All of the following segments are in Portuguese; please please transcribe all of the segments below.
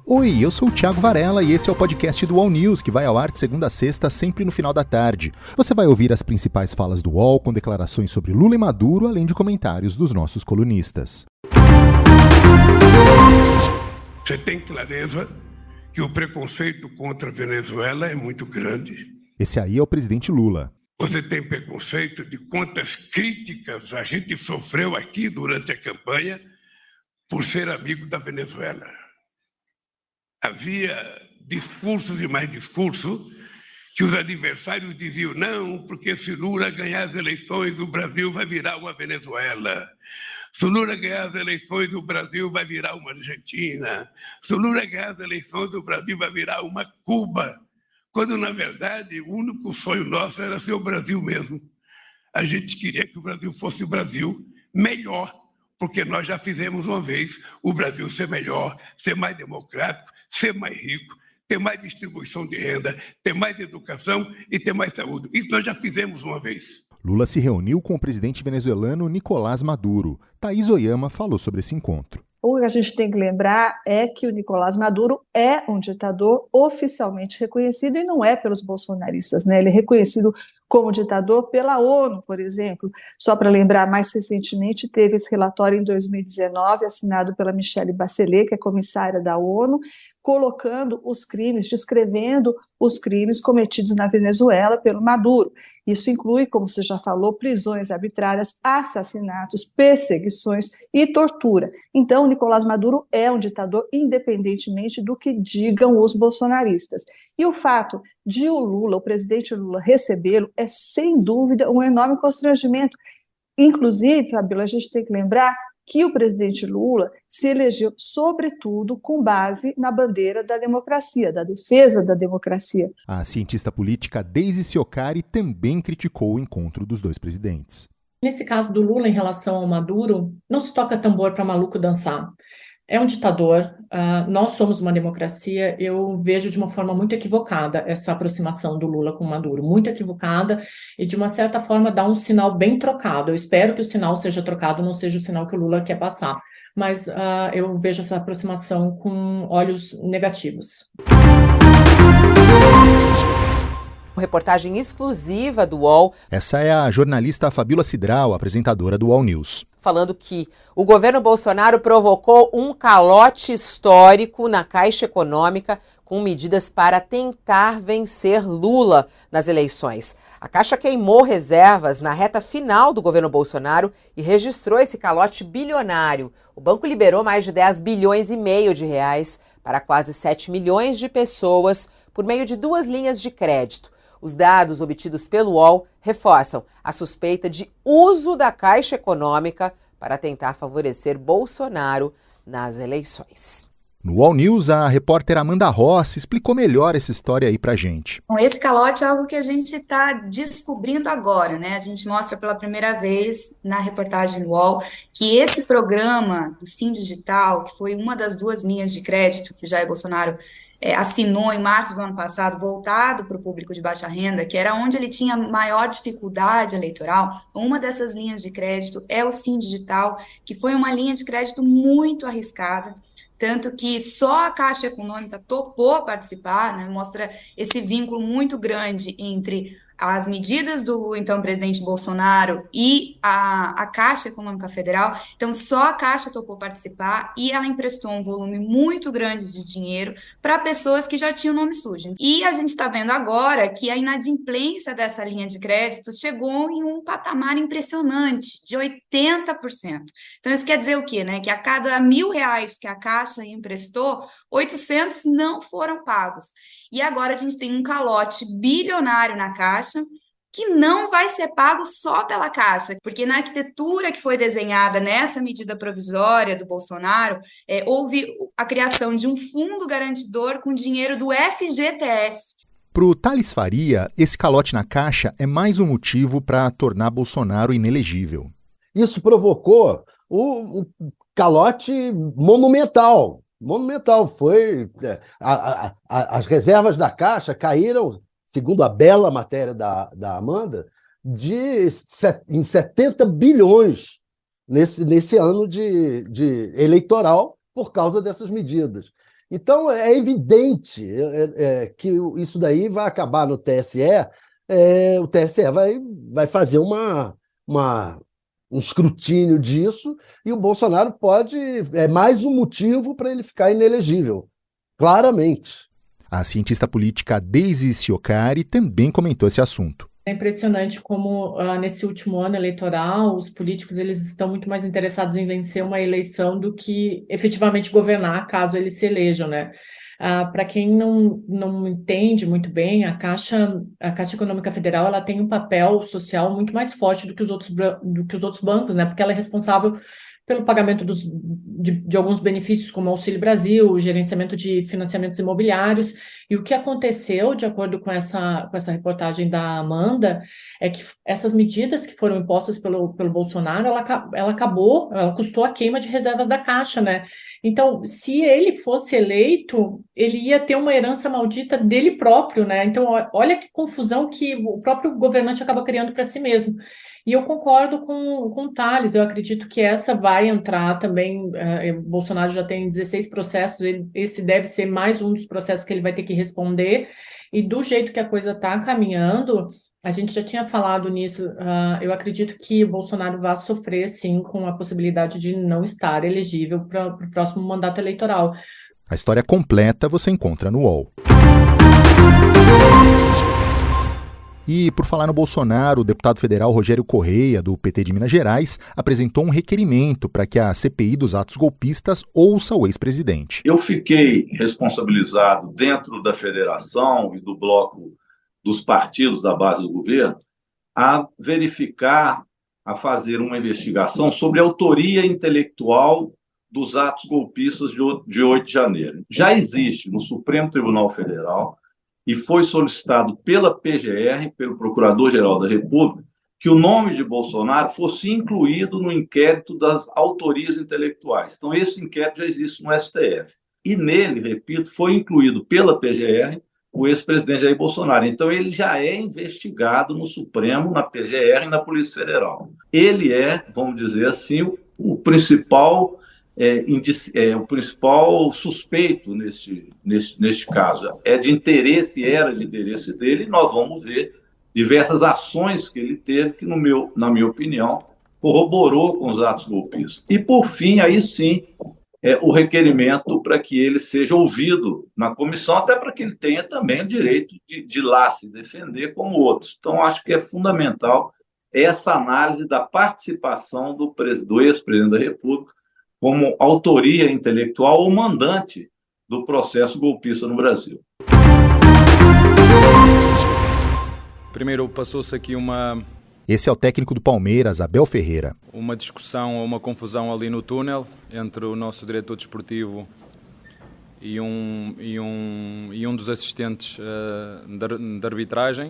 Oi, eu sou o Thiago Varela e esse é o podcast do UOL News, que vai ao ar de segunda a sexta, sempre no final da tarde. Você vai ouvir as principais falas do UOL, com declarações sobre Lula e Maduro, além de comentários dos nossos colunistas. Você tem clareza que o preconceito contra a Venezuela é muito grande. Esse aí é o presidente Lula. Você tem preconceito de quantas críticas a gente sofreu aqui durante a campanha por ser amigo da Venezuela. Havia discursos e mais discursos que os adversários diziam: não, porque se Lula ganhar as eleições, o Brasil vai virar uma Venezuela. Se Lula ganhar as eleições, o Brasil vai virar uma Argentina. Se Lula ganhar as eleições, o Brasil vai virar uma Cuba. Quando, na verdade, o único sonho nosso era ser o Brasil mesmo. A gente queria que o Brasil fosse o Brasil melhor, porque nós já fizemos uma vez o Brasil ser melhor, ser mais democrático, ser mais rico, ter mais distribuição de renda, ter mais educação e ter mais saúde. Isso nós já fizemos uma vez. Lula se reuniu com o presidente venezuelano Nicolás Maduro. Thaís Oyama falou sobre esse encontro. O que a gente tem que lembrar é que o Nicolás Maduro é um ditador oficialmente reconhecido e não é pelos bolsonaristas, né? Ele é reconhecido como ditador pela ONU, por exemplo. Só para lembrar, mais recentemente teve esse relatório em 2019, assinado pela Michelle Bachelet, que é comissária da ONU, colocando os crimes, descrevendo os crimes cometidos na Venezuela pelo Maduro. Isso inclui, como você já falou, prisões arbitrárias, assassinatos, perseguições e tortura. Então, o Nicolás Maduro é um ditador independentemente do que digam os bolsonaristas. E o fato de o presidente Lula, recebê-lo é, sem dúvida, um enorme constrangimento. Inclusive, Fabíola, a gente tem que lembrar que o presidente Lula se elegeu, sobretudo, com base na bandeira da democracia, da defesa da democracia. A cientista política Daisy Ciocari também criticou o encontro dos dois presidentes. Nesse caso do Lula em relação ao Maduro, não se toca tambor para maluco dançar. É um ditador, nós somos uma democracia. Eu vejo de uma forma muito equivocada essa aproximação do Lula com o Maduro, muito equivocada e de uma certa forma dá um sinal bem trocado. Eu espero que o sinal seja trocado, não seja o sinal que o Lula quer passar, mas eu vejo essa aproximação com olhos negativos. Reportagem exclusiva do UOL. Essa é a jornalista Fabíola Cidral, apresentadora do UOL News. Falando que o governo Bolsonaro provocou um calote histórico na Caixa Econômica com medidas para tentar vencer Lula nas eleições. A Caixa queimou reservas na reta final do governo Bolsonaro e registrou esse calote bilionário. O banco liberou mais de 10 bilhões e meio de reais para quase 7 milhões de pessoas por meio de 2 linhas de crédito. Os dados obtidos pelo UOL reforçam a suspeita de uso da Caixa Econômica para tentar favorecer Bolsonaro nas eleições. No UOL News, a repórter Amanda Rossi explicou melhor essa história aí pra gente. Bom, esse calote é algo que a gente está descobrindo agora, né? A gente mostra pela primeira vez na reportagem do UOL que esse programa do Sim Digital, que foi uma das 2 linhas de crédito que o Jair Bolsonaro assinou em março do ano passado, voltado para o público de baixa renda, que era onde ele tinha maior dificuldade eleitoral. Uma dessas linhas de crédito é o Sim Digital, que foi uma linha de crédito muito arriscada, tanto que só a Caixa Econômica topou participar, né? Mostra esse vínculo muito grande entre as medidas do então presidente Bolsonaro e a Caixa Econômica Federal. Então, só a Caixa topou participar e ela emprestou um volume muito grande de dinheiro para pessoas que já tinham nome sujo. E a gente está vendo agora que a inadimplência dessa linha de crédito chegou em um patamar impressionante, de 80%. Então, isso quer dizer o quê, né? Que a cada R$1.000 que a Caixa emprestou, 800 não foram pagos. E agora a gente tem um calote bilionário na Caixa, que não vai ser pago só pela Caixa, porque na arquitetura que foi desenhada nessa medida provisória do Bolsonaro, houve a criação de um fundo garantidor com dinheiro do FGTS. Para o Thales Faria, esse calote na Caixa é mais um motivo para tornar Bolsonaro inelegível. Isso provocou um calote monumental. Foi as reservas da Caixa caíram, segundo a bela matéria da Amanda, em 70 bilhões nesse ano de eleitoral por causa dessas medidas. Então, é evidente que isso daí vai acabar no TSE. O TSE vai fazer um escrutínio disso e o Bolsonaro pode... É mais um motivo para ele ficar inelegível, claramente. A cientista política Daisy Siocari também comentou esse assunto. É impressionante como nesse último ano eleitoral os políticos eles estão muito mais interessados em vencer uma eleição do que efetivamente governar caso eles se elejam, né? Para quem não entende muito bem, a Caixa Econômica Federal ela tem um papel social muito mais forte do que os outros bancos, né? Porque ela é responsável pelo pagamento de alguns benefícios, como Auxílio Brasil, gerenciamento de financiamentos imobiliários. E o que aconteceu, de acordo com essa reportagem da Amanda, é que essas medidas que foram impostas pelo Bolsonaro, ela custou a queima de reservas da Caixa, né? Então, se ele fosse eleito, ele ia ter uma herança maldita dele próprio, né? Então, olha que confusão que o próprio governante acaba criando para si mesmo. E eu concordo com o Thales, eu acredito que essa vai entrar também, Bolsonaro já tem 16 processos, esse deve ser mais um dos processos que ele vai ter que responder, e do jeito que a coisa está caminhando, a gente já tinha falado nisso, eu acredito que o Bolsonaro vai sofrer, sim, com a possibilidade de não estar elegível para o próximo mandato eleitoral. A história completa você encontra no UOL. E, por falar no Bolsonaro, o deputado federal Rogério Correia, do PT de Minas Gerais, apresentou um requerimento para que a CPI dos atos golpistas ouça o ex-presidente. Eu fiquei responsabilizado dentro da federação e do bloco dos partidos da base do governo a verificar, a fazer uma investigação sobre a autoria intelectual dos atos golpistas de 8 de janeiro. Já existe no Supremo Tribunal Federal e foi solicitado pela PGR, pelo Procurador-Geral da República, que o nome de Bolsonaro fosse incluído no inquérito das autorias intelectuais. Então, esse inquérito já existe no STF. E nele, repito, foi incluído pela PGR o ex-presidente Jair Bolsonaro. Então, ele já é investigado no Supremo, na PGR e na Polícia Federal. Ele é, vamos dizer assim, o principal suspeito neste caso. Era de interesse dele, e nós vamos ver diversas ações que ele teve que, na minha opinião, corroborou com os atos golpistas. E, por fim, aí sim, o requerimento para que ele seja ouvido na comissão, até para que ele tenha também o direito de lá se defender como outros. Então, acho que é fundamental essa análise da participação do ex-presidente da República como autoria intelectual ou mandante do processo golpista no Brasil. Primeiro passou-se aqui Esse é o técnico do Palmeiras, Abel Ferreira. Uma discussão ou uma confusão ali no túnel entre o nosso diretor desportivo e um dos assistentes de arbitragem.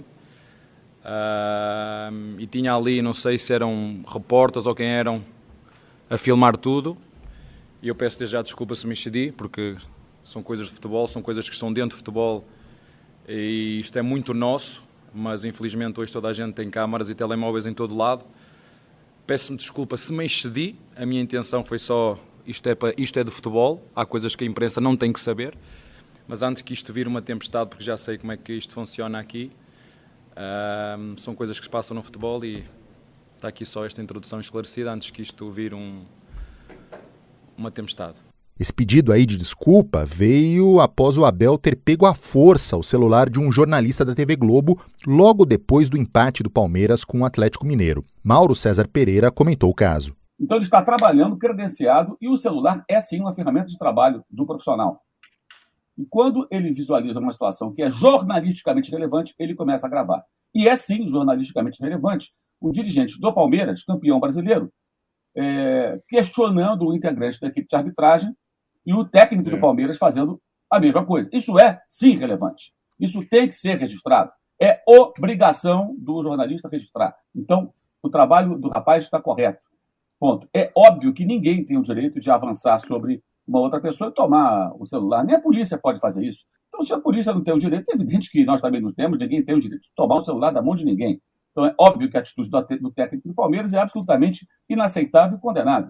E tinha ali, não sei se eram repórteres ou quem eram, a filmar tudo. E eu peço desde já desculpa se me excedi, porque são coisas de futebol, são coisas que estão dentro de futebol e isto é muito nosso, mas infelizmente hoje toda a gente tem câmaras e telemóveis em todo lado. Peço-me desculpa se me excedi, a minha intenção foi só, isto é de futebol, há coisas que a imprensa não tem que saber, mas antes que isto vire uma tempestade, porque já sei como é que isto funciona aqui, são coisas que se passam no futebol e está aqui só esta introdução esclarecida antes que isto vire uma tempestade. Esse pedido aí de desculpa veio após o Abel ter pego à força o celular de um jornalista da TV Globo logo depois do empate do Palmeiras com o Atlético Mineiro. Mauro César Pereira comentou o caso. Então ele está trabalhando credenciado e o celular é sim uma ferramenta de trabalho do profissional. E quando ele visualiza uma situação que é jornalisticamente relevante, ele começa a gravar. E é sim jornalisticamente relevante o dirigente do Palmeiras, campeão brasileiro, questionando o integrante da equipe de arbitragem e o técnico do Palmeiras fazendo a mesma coisa. Isso é, sim, relevante. Isso tem que ser registrado. É obrigação do jornalista registrar. Então, o trabalho do rapaz está correto. Ponto. É óbvio que ninguém tem o direito de avançar sobre uma outra pessoa e tomar o celular. Nem a polícia pode fazer isso. Então, se a polícia não tem o direito, é evidente que nós também não temos, ninguém tem o direito de tomar o celular da mão de ninguém. Então, é óbvio que a atitude do técnico do Palmeiras é absolutamente inaceitável e condenável.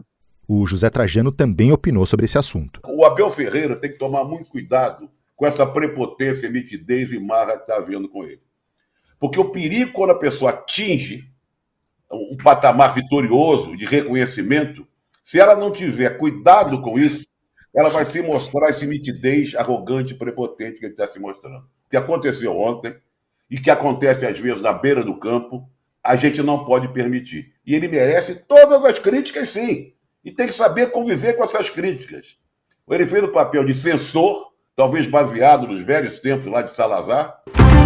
O José Trajano também opinou sobre esse assunto. O Abel Ferreira tem que tomar muito cuidado com essa prepotência, nitidez e marra que está havendo com ele. Porque o perigo, quando a pessoa atinge um patamar vitorioso de reconhecimento, se ela não tiver cuidado com isso, ela vai se mostrar essa nitidez arrogante e prepotente que ele está se mostrando. O que aconteceu ontem e que acontece às vezes na beira do campo, a gente não pode permitir. E ele merece todas as críticas, sim. E tem que saber conviver com essas críticas. Ele fez o papel de censor, talvez baseado nos velhos tempos lá de Salazar.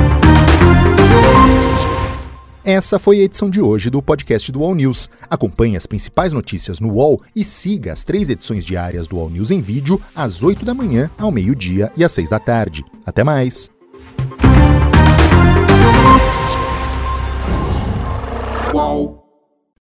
Essa foi a edição de hoje do podcast do UOL News. Acompanhe as principais notícias no UOL e siga as 3 edições diárias do UOL News em vídeo às 8 da manhã, ao meio-dia e às 6 da tarde. Até mais! UOL.